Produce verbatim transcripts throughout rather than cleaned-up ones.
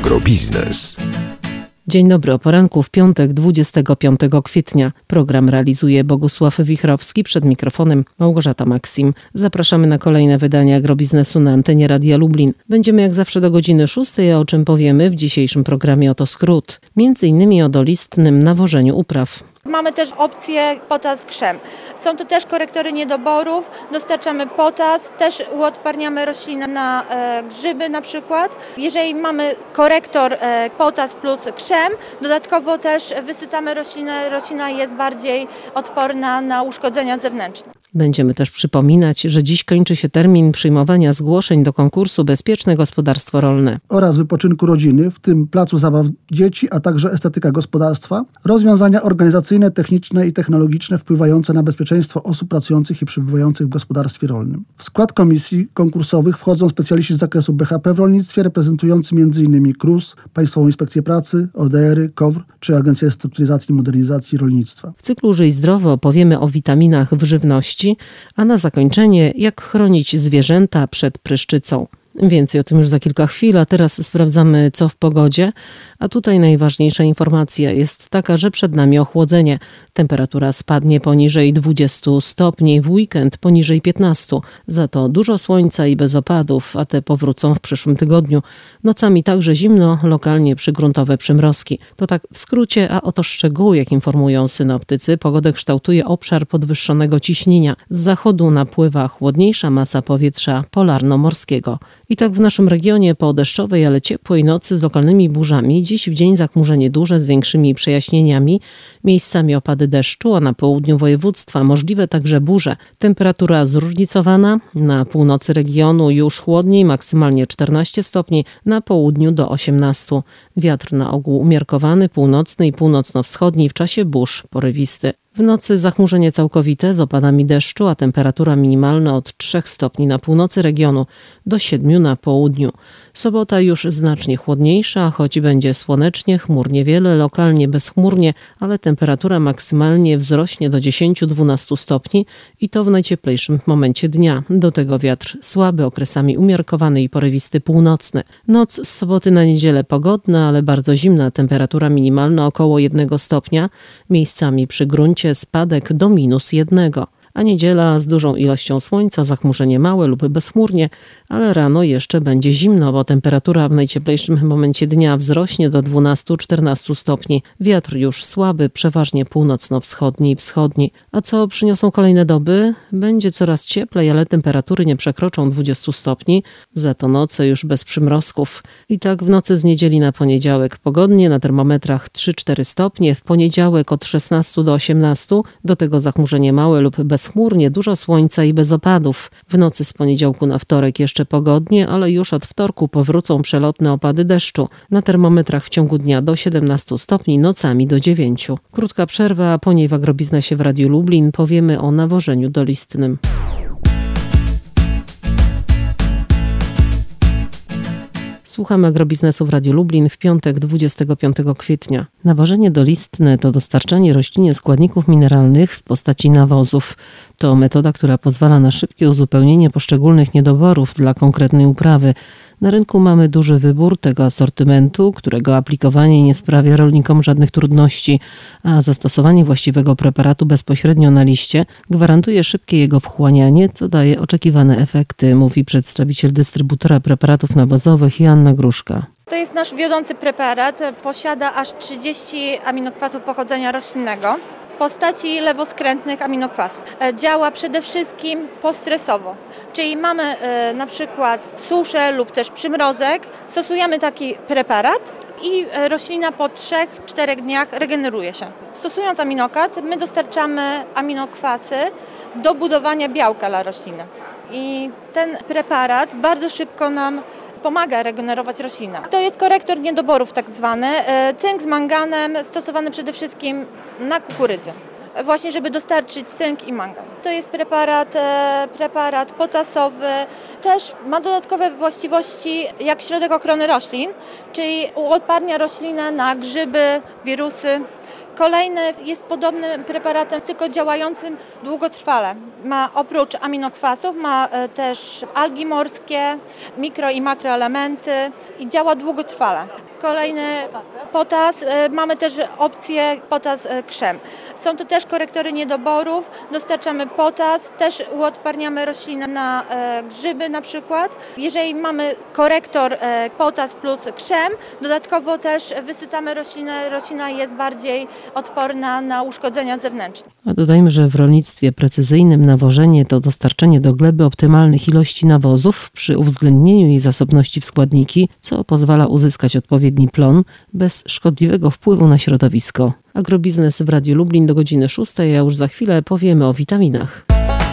Agrobiznes. Dzień dobry, o poranku w piątek, dwudziestego piątego kwietnia. Program realizuje Bogusław Wichrowski, przed mikrofonem Małgorzata Maksim. Zapraszamy na kolejne wydanie Agrobiznesu na antenie Radia Lublin. Będziemy jak zawsze do godziny szóstej, a o czym powiemy w dzisiejszym programie oto skrót. Między innymi o dolistnym nawożeniu upraw. Mamy też opcję potas krzem. Są to też korektory niedoborów, dostarczamy potas, też uodparniamy rośliny na e, grzyby na przykład. Jeżeli mamy korektor e, potas plus krzem, dodatkowo też wysycamy roślinę, roślina jest bardziej odporna na uszkodzenia zewnętrzne. Będziemy też przypominać, że dziś kończy się termin przyjmowania zgłoszeń do konkursu Bezpieczne Gospodarstwo Rolne. Oraz wypoczynku rodziny, w tym placu zabaw dzieci, a także estetyka gospodarstwa, rozwiązania organizacyjne, techniczne i technologiczne wpływające na bezpieczeństwo osób pracujących i przebywających w gospodarstwie rolnym. W skład komisji konkursowych wchodzą specjaliści z zakresu B H P w rolnictwie, reprezentujący między innymi K R U S, Państwową Inspekcję Pracy, O D R y, K O W R czy Agencję Restrukturyzacji i Modernizacji Rolnictwa. W cyklu Żyj Zdrowo opowiemy o witaminach w żywności, a na zakończenie jak chronić zwierzęta przed pryszczycą. Więcej o tym już za kilka chwil, a teraz sprawdzamy co w pogodzie. A tutaj najważniejsza informacja jest taka, że przed nami ochłodzenie. Temperatura spadnie poniżej dwudziestu stopni, w weekend poniżej piętnastu. Za to dużo słońca i bez opadów, a te powrócą w przyszłym tygodniu. Nocami także zimno, lokalnie przygruntowe przymrozki. To tak w skrócie, a oto szczegóły, jak informują synoptycy. Pogodę kształtuje obszar podwyższonego ciśnienia. Z zachodu napływa chłodniejsza masa powietrza polarno-morskiego. I tak w naszym regionie po deszczowej, ale ciepłej nocy z lokalnymi burzami, dziś w dzień zachmurzenie duże z większymi przejaśnieniami, miejscami opady deszczu, a na południu województwa możliwe także burze. Temperatura zróżnicowana, na północy regionu już chłodniej, maksymalnie czternaście stopni, na południu do osiemnastu. Wiatr na ogół umiarkowany, północny i północno-wschodni, w czasie burz porywisty. W nocy zachmurzenie całkowite z opadami deszczu, a temperatura minimalna od trzech stopni na północy regionu do siedmiu na południu. Sobota już znacznie chłodniejsza, choć będzie słonecznie, chmur niewiele, lokalnie bezchmurnie, ale temperatura maksymalnie wzrośnie do dziesięciu do dwunastu stopni i to w najcieplejszym momencie dnia. Do tego wiatr słaby, okresami umiarkowany i porywisty północny. Noc z soboty na niedzielę pogodna, ale bardzo zimna, temperatura minimalna około jednego stopnia, miejscami przy gruncie spadek do minus jednego. A niedziela z dużą ilością słońca, zachmurzenie małe lub bezchmurnie, ale rano jeszcze będzie zimno, bo temperatura w najcieplejszym momencie dnia wzrośnie do dwunastu do czternastu stopni. Wiatr już słaby, przeważnie północno-wschodni i wschodni. A co przyniosą kolejne doby? Będzie coraz cieplej, ale temperatury nie przekroczą dwudziestu stopni, za to noce już bez przymrozków. I tak w nocy z niedzieli na poniedziałek pogodnie, na termometrach trzy do czterech stopnie, w poniedziałek od szesnastu do osiemnastu, do tego zachmurzenie małe lub bez Chmurnie, dużo słońca i bez opadów. W nocy z poniedziałku na wtorek jeszcze pogodnie, ale już od wtorku powrócą przelotne opady deszczu. Na termometrach w ciągu dnia do siedemnastu stopni, nocami do dziewięciu. Krótka przerwa, a po niej w Agrobiznesie w Radiu Lublin powiemy o nawożeniu dolistnym. Słuchamy Agrobiznesu w Radiu Lublin w piątek, dwudziestego piątego kwietnia. Nawożenie dolistne to dostarczanie roślinie składników mineralnych w postaci nawozów. To metoda, która pozwala na szybkie uzupełnienie poszczególnych niedoborów dla konkretnej uprawy. Na rynku mamy duży wybór tego asortymentu, którego aplikowanie nie sprawia rolnikom żadnych trudności, a zastosowanie właściwego preparatu bezpośrednio na liście gwarantuje szybkie jego wchłanianie, co daje oczekiwane efekty, mówi przedstawiciel dystrybutora preparatów nawozowych Joanna Gruszka. To jest nasz wiodący preparat, posiada aż trzydzieści aminokwasów pochodzenia roślinnego w postaci lewoskrętnych aminokwasów. Działa przede wszystkim postresowo, czyli mamy e, na przykład suszę lub też przymrozek, stosujemy taki preparat i roślina po trzech do czterech dniach regeneruje się. Stosując aminokat, my dostarczamy aminokwasy do budowania białka dla rośliny i ten preparat bardzo szybko nam pomaga regenerować roślinę. To jest korektor niedoborów tak zwany, cynk z manganem stosowany przede wszystkim na kukurydzę. Właśnie, żeby dostarczyć cynk i mangan. To jest preparat, preparat potasowy, też ma dodatkowe właściwości jak środek ochrony roślin, czyli uodparnia roślinę na grzyby, wirusy. Kolejny jest podobnym preparatem, tylko działającym długotrwale. Ma oprócz aminokwasów, ma też algi morskie, mikro i makroelementy i działa długotrwale. Kolejny potas. Mamy też opcję potas krzem. Są to też korektory niedoborów. Dostarczamy potas, też uodparniamy rośliny na grzyby na przykład. Jeżeli mamy korektor potas plus krzem, dodatkowo też wysycamy roślinę. Roślina jest bardziej odporna na uszkodzenia zewnętrzne. A dodajmy, że w rolnictwie precyzyjnym nawożenie to dostarczenie do gleby optymalnych ilości nawozów przy uwzględnieniu jej zasobności w składniki, co pozwala uzyskać odpowiedni plon bez szkodliwego wpływu na środowisko. Agrobiznes w Radiu Lublin do godziny szóstej, a już za chwilę powiemy o witaminach.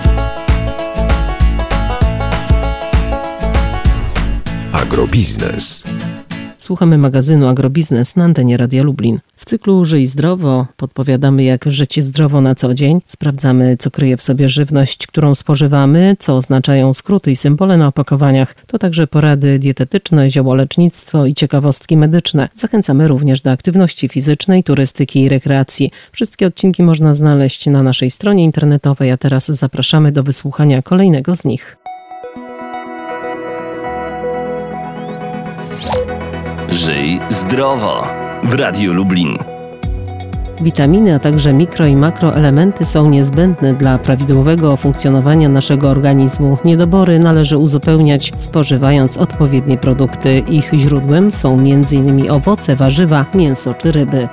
Agrobiznes. Słuchamy magazynu Agrobiznes na antenie Radia Lublin. W cyklu Żyj zdrowo podpowiadamy, jak żyć zdrowo na co dzień. Sprawdzamy, co kryje w sobie żywność, którą spożywamy, co oznaczają skróty i symbole na opakowaniach. To także porady dietetyczne, ziołolecznictwo i ciekawostki medyczne. Zachęcamy również do aktywności fizycznej, turystyki i rekreacji. Wszystkie odcinki można znaleźć na naszej stronie internetowej, a teraz zapraszamy do wysłuchania kolejnego z nich. Żyj zdrowo w Radiu Lublin. Witaminy, a także mikro i makroelementy są niezbędne dla prawidłowego funkcjonowania naszego organizmu. Niedobory należy uzupełniać spożywając odpowiednie produkty. Ich źródłem są między innymi owoce, warzywa, mięso czy ryby.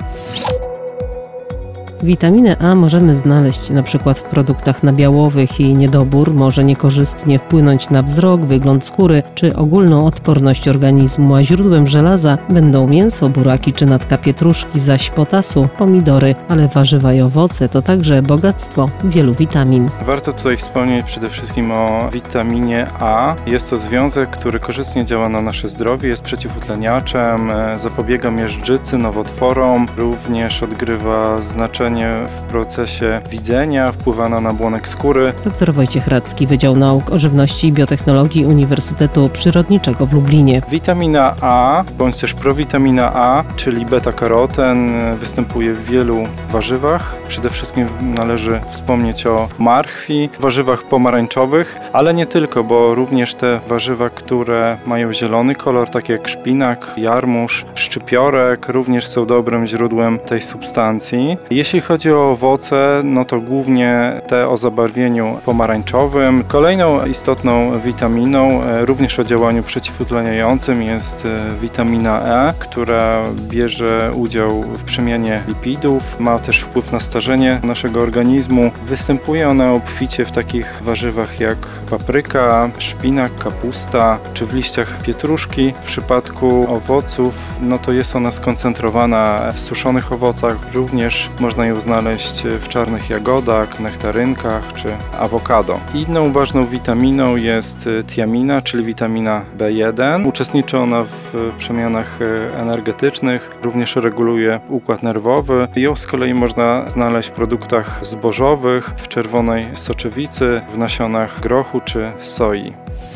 Witaminę A możemy znaleźć na przykład w produktach nabiałowych i niedobór może niekorzystnie wpłynąć na wzrok, wygląd skóry czy ogólną odporność organizmu, a źródłem żelaza będą mięso, buraki czy natka pietruszki, zaś potasu pomidory, ale warzywa i owoce to także bogactwo wielu witamin. Warto tutaj wspomnieć przede wszystkim o witaminie A. Jest to związek, który korzystnie działa na nasze zdrowie, jest przeciwutleniaczem, zapobiega miażdżycy, nowotworom, również odgrywa znaczenie w procesie widzenia, wpływa na nabłonek skóry. Doktor Wojciech Radzki, Wydział Nauk o Żywności i Biotechnologii Uniwersytetu Przyrodniczego w Lublinie. Witamina A, bądź też prowitamina A, czyli beta-karoten, występuje w wielu warzywach. Przede wszystkim należy wspomnieć o marchwi, warzywach pomarańczowych, ale nie tylko, bo również te warzywa, które mają zielony kolor, takie jak szpinak, jarmuż, szczypiorek, również są dobrym źródłem tej substancji. Jeśli chodzi o owoce, no to głównie te o zabarwieniu pomarańczowym. Kolejną istotną witaminą, również o działaniu przeciwutleniającym, jest witamina E, która bierze udział w przemianie lipidów, ma też wpływ na starzenie naszego organizmu. Występuje ona obficie w takich warzywach jak papryka, szpinak, kapusta czy w liściach pietruszki. W przypadku owoców, no to jest ona skoncentrowana w suszonych owocach, również można ją znaleźć w czarnych jagodach, nektarynkach czy awokado. Inną ważną witaminą jest tiamina, czyli witamina B jeden. Uczestniczy ona w przemianach energetycznych, również reguluje układ nerwowy. Ją z kolei można znaleźć w produktach zbożowych, w czerwonej soczewicy, w nasionach grochu czy soi.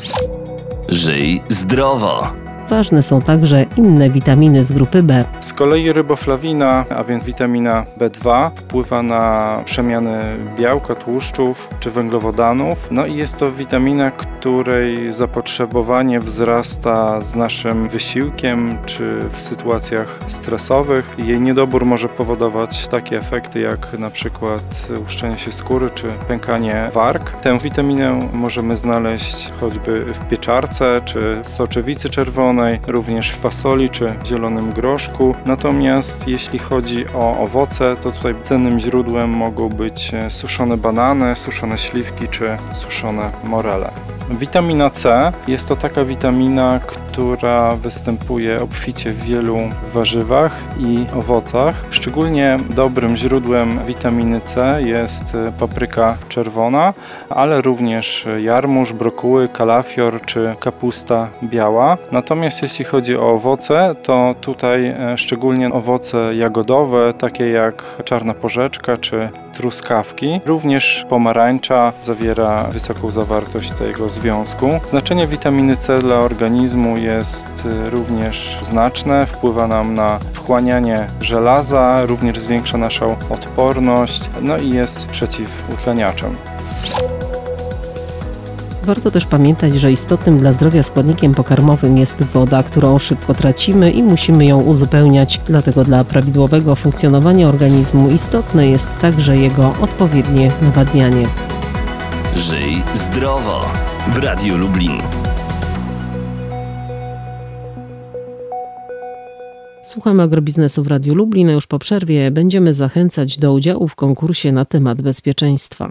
Żyj zdrowo. Ważne są także inne witaminy z grupy B. Z kolei riboflawina, a więc witamina B dwa, wpływa na przemiany białka, tłuszczów czy węglowodanów. No i jest to witamina, której zapotrzebowanie wzrasta z naszym wysiłkiem czy w sytuacjach stresowych. Jej niedobór może powodować takie efekty jak na przykład łuszczenie się skóry czy pękanie warg. Tę witaminę możemy znaleźć choćby w pieczarce czy soczewicy czerwonej, również w fasoli czy zielonym groszku. Natomiast jeśli chodzi o owoce, to tutaj cennym źródłem mogą być suszone banany, suszone śliwki czy suszone morele. Witamina C jest to taka witamina, która występuje obficie w wielu warzywach i owocach. Szczególnie dobrym źródłem witaminy C jest papryka czerwona, ale również jarmuż, brokuły, kalafior czy kapusta biała. Natomiast jeśli chodzi o owoce, to tutaj szczególnie owoce jagodowe, takie jak czarna porzeczka czy truskawki. Również pomarańcza zawiera wysoką zawartość tego związku. Znaczenie witaminy C dla organizmu jest również znaczne. Wpływa nam na wchłanianie żelaza, również zwiększa naszą odporność, no i jest przeciwutleniaczem. Warto też pamiętać, że istotnym dla zdrowia składnikiem pokarmowym jest woda, którą szybko tracimy i musimy ją uzupełniać. Dlatego dla prawidłowego funkcjonowania organizmu istotne jest także jego odpowiednie nawadnianie. Żyj zdrowo w Radiu Lublin. Słuchamy agrobiznesu w Radiu Lublin, a już po przerwie będziemy zachęcać do udziału w konkursie na temat bezpieczeństwa.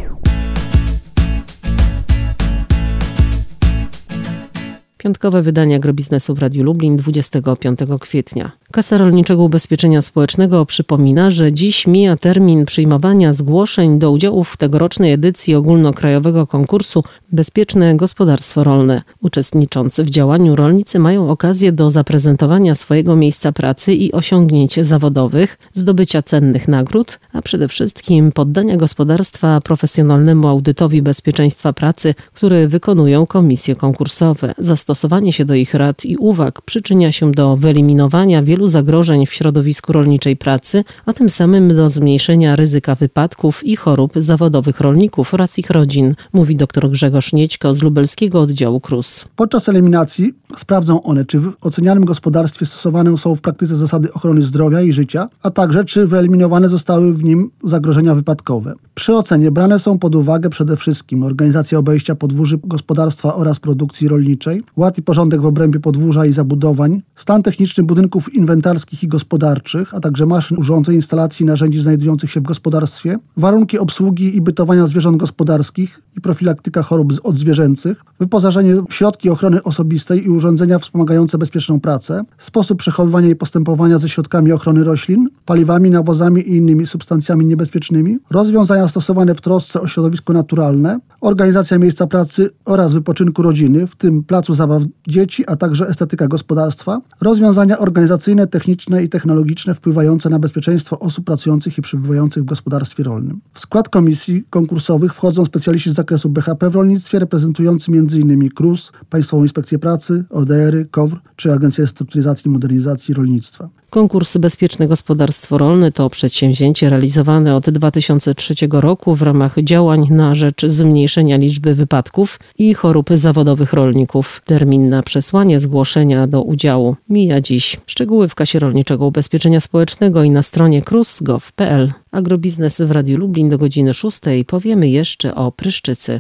Piątkowe wydanie agrobiznesu w Radiu Lublin dwudziestego piątego kwietnia. Kasa Rolniczego Ubezpieczenia Społecznego przypomina, że dziś mija termin przyjmowania zgłoszeń do udziału w tegorocznej edycji ogólnokrajowego konkursu Bezpieczne Gospodarstwo Rolne. Uczestniczący w działaniu rolnicy mają okazję do zaprezentowania swojego miejsca pracy i osiągnięć zawodowych, zdobycia cennych nagród, a przede wszystkim poddania gospodarstwa profesjonalnemu audytowi bezpieczeństwa pracy, który wykonują komisje konkursowe. Zastosowanie się do ich rad i uwag przyczynia się do wyeliminowania wielu zagrożeń w środowisku rolniczej pracy, a tym samym do zmniejszenia ryzyka wypadków i chorób zawodowych rolników oraz ich rodzin, mówi dr Grzegorz Niedźko z lubelskiego oddziału K R U S. Podczas eliminacji sprawdzą one, czy w ocenianym gospodarstwie stosowane są w praktyce zasady ochrony zdrowia i życia, a także czy wyeliminowane zostały w nim zagrożenia wypadkowe. Przy ocenie brane są pod uwagę przede wszystkim organizacja obejścia podwórzy gospodarstwa oraz produkcji rolniczej, ład i porządek w obrębie podwórza i zabudowań, stan techniczny budynków inwentarskich i gospodarczych, a także maszyn, urządzeń, instalacji i narzędzi znajdujących się w gospodarstwie, warunki obsługi i bytowania zwierząt gospodarskich i profilaktyka chorób odzwierzęcych, wyposażenie w środki ochrony osobistej i urządzenia wspomagające bezpieczną pracę, sposób przechowywania i postępowania ze środkami ochrony roślin, paliwami, nawozami i innymi substancjami niebezpiecznymi, rozwiązania stosowane w trosce o środowisko naturalne, organizacja miejsca pracy oraz wypoczynku rodziny, w tym placu zabaw dzieci, a także estetyka gospodarstwa, rozwiązania organizacyjne, techniczne i technologiczne wpływające na bezpieczeństwo osób pracujących i przebywających w gospodarstwie rolnym. W skład komisji konkursowych wchodzą specjaliści z zakresu B H P w rolnictwie, reprezentujący m.in. K R U S, Państwową Inspekcję Pracy, O D R y, K O W R czy Agencję Restrukturyzacji i Modernizacji Rolnictwa. Konkurs Bezpieczne Gospodarstwo Rolne to przedsięwzięcie realizowane od dwa tysiące trzeciego roku w ramach działań na rzecz zmniejszenia liczby wypadków i chorób zawodowych rolników. Termin na przesłanie zgłoszenia do udziału mija dziś. Szczegóły w Kasie Rolniczego Ubezpieczenia Społecznego i na stronie k r u s kropka gov kropka p l. Agrobiznes w Radiu Lublin do godziny szóstej. Powiemy jeszcze o pryszczycy.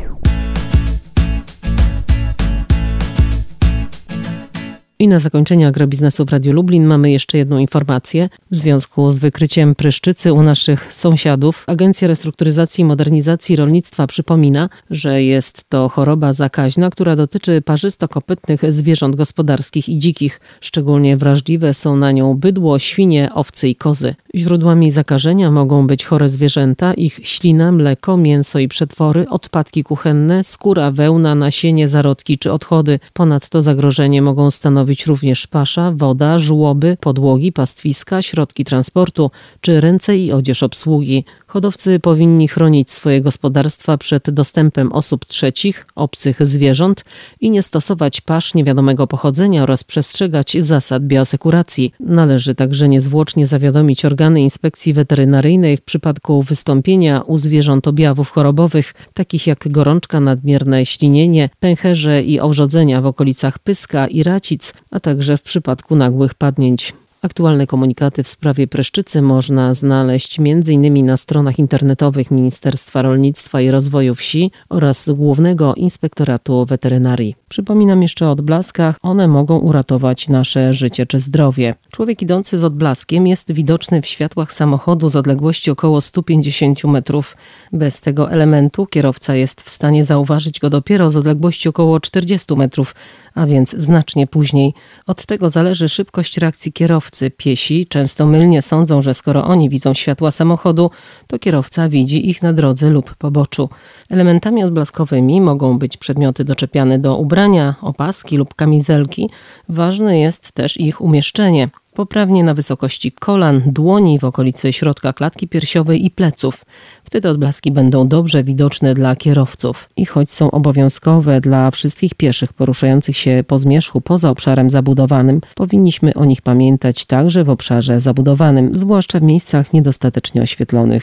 I na zakończenie agrobiznesu w Radiu Lublin mamy jeszcze jedną informację. W związku z wykryciem pryszczycy u naszych sąsiadów Agencja Restrukturyzacji i Modernizacji Rolnictwa przypomina, że jest to choroba zakaźna, która dotyczy parzystokopytnych zwierząt gospodarskich i dzikich. Szczególnie wrażliwe są na nią bydło, świnie, owce i kozy. Źródłami zakażenia mogą być chore zwierzęta, ich ślina, mleko, mięso i przetwory, odpadki kuchenne, skóra, wełna, nasienie, zarodki czy odchody. Ponadto zagrożenie mogą stanowić również pasza, woda, żłoby, podłogi, pastwiska, środki transportu czy ręce i odzież obsługi. Hodowcy powinni chronić swoje gospodarstwa przed dostępem osób trzecich, obcych zwierząt i nie stosować pasz niewiadomego pochodzenia oraz przestrzegać zasad bioasekuracji. Należy także niezwłocznie zawiadomić organy inspekcji weterynaryjnej w przypadku wystąpienia u zwierząt objawów chorobowych, takich jak gorączka, nadmierne ślinienie, pęcherze i owrzodzenia w okolicach pyska i racic, a także w przypadku nagłych padnięć. Aktualne komunikaty w sprawie pryszczycy można znaleźć między innymi na stronach internetowych Ministerstwa Rolnictwa i Rozwoju Wsi oraz Głównego Inspektoratu Weterynarii. Przypominam jeszcze o odblaskach, one mogą uratować nasze życie czy zdrowie. Człowiek idący z odblaskiem jest widoczny w światłach samochodu z odległości około sto pięćdziesiąt metrów. Bez tego elementu kierowca jest w stanie zauważyć go dopiero z odległości około czterdziestu metrów, a więc znacznie później. Od tego zależy szybkość reakcji kierowcy. Piesi często mylnie sądzą, że skoro oni widzą światła samochodu, to kierowca widzi ich na drodze lub poboczu. Elementami odblaskowymi mogą być przedmioty doczepiane do ubrania, opaski lub kamizelki. Ważne jest też ich umieszczenie. Poprawnie na wysokości kolan, dłoni, w okolicy środka klatki piersiowej i pleców. Wtedy odblaski będą dobrze widoczne dla kierowców. I choć są obowiązkowe dla wszystkich pieszych poruszających się po zmierzchu poza obszarem zabudowanym, powinniśmy o nich pamiętać także w obszarze zabudowanym, zwłaszcza w miejscach niedostatecznie oświetlonych.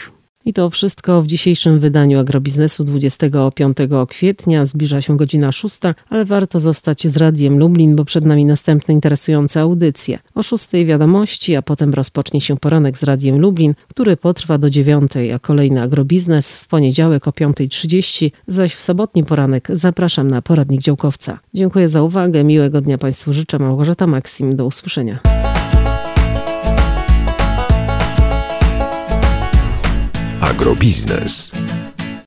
I to wszystko w dzisiejszym wydaniu Agrobiznesu dwudziestego piątego kwietnia. Zbliża się godzina szósta, ale warto zostać z Radiem Lublin, bo przed nami następne interesujące audycje. O szóstej wiadomości, a potem rozpocznie się poranek z Radiem Lublin, który potrwa do dziewiątej, a kolejny Agrobiznes w poniedziałek o piąta trzydzieści, zaś w sobotni poranek zapraszam na poradnik działkowca. Dziękuję za uwagę, miłego dnia Państwu życzę. Małgorzata Maksim, do usłyszenia. Agrobiznes.